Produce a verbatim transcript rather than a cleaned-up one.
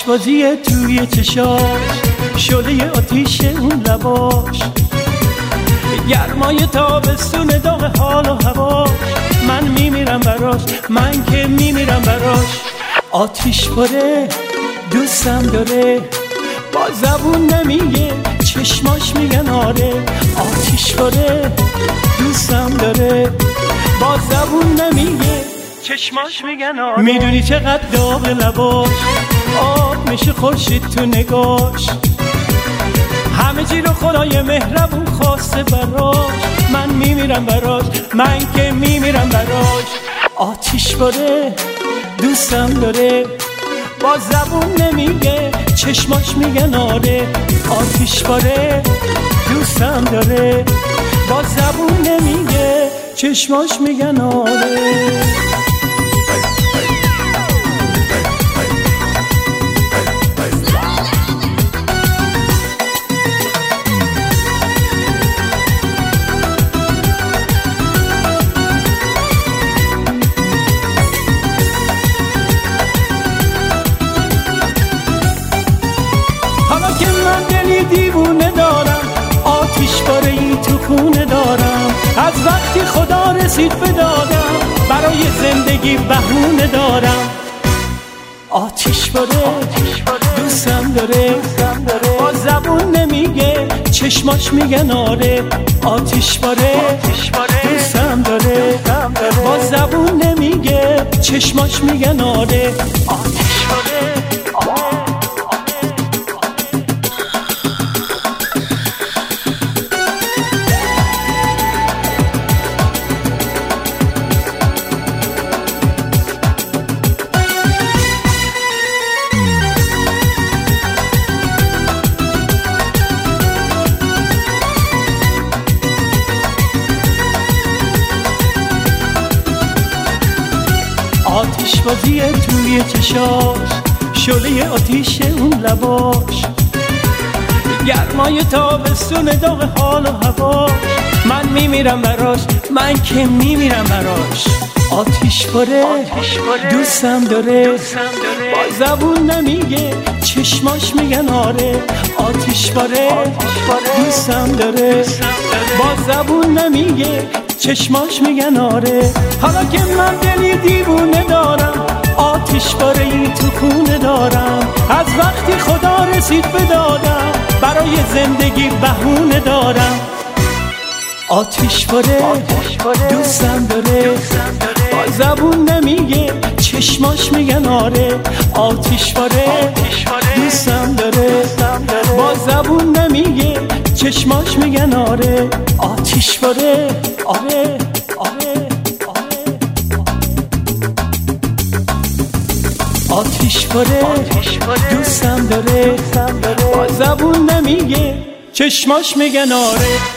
بازی توی چشاش، شعله آتیش اون لباش، گرمای تابستون داغ حال و هواش. من میمیرم براش، من که میمیرم براش. آتیش باره دوستم داره، با زبون نمیگه چشماش میگن آره. آتیش باره دوستم داره، با زبون نمیگه چشماش میگن آره. میدونی چقدر داغ لباش، آب میشه خورشید تو نگاش. همه چی رو خدای مهربون خواسته براش. من میمیرم براش، من که میمیرم براش. آتیش باره دوستم داره، با زبون نمیگه چشماش میگن آره. آتیش باره دوستم داره، با زبون نمیگه چشماش میگن آره. دیوونه دارم، آتیش باره ای تو خونه دارم. از وقتی خدا رسید به دادم، برای زندگی بهونه دارم. آتیش باره دوستم داره، با زبون نمیگه چشماش میگن آره. آتیش باره دوستم داره، با زبون نمیگه چشماش میگن آره. آتیش باره آره. آتیش بازی توی چشاش، شعله آتیش اون لباش، گرمای تابستون داغ حال و هواش. من میمیرم براش، من که میمیرم براش. آتیش باره دوستم داره، با زبون نمیگه چشماش میگن آره. آتیش باره دوستم داره، با زبون نمیگه چشماش میگن آره. حالا که من دلی دیوونه دارم، آتیش باره ای تو خونه دارم. از وقتی خدا رسید به دادم، برای زندگی بهونه دارم. آتیش باره دوستم داره، با زبون نمیگه چشماش میگن آره. آتیش باره دوستم داره، با زبون نمیگه چشماش میگن آره. آتیش باره آره آره آره. آتیش باره دوستم داره، با زبون نمیگه چشماش میگن آره.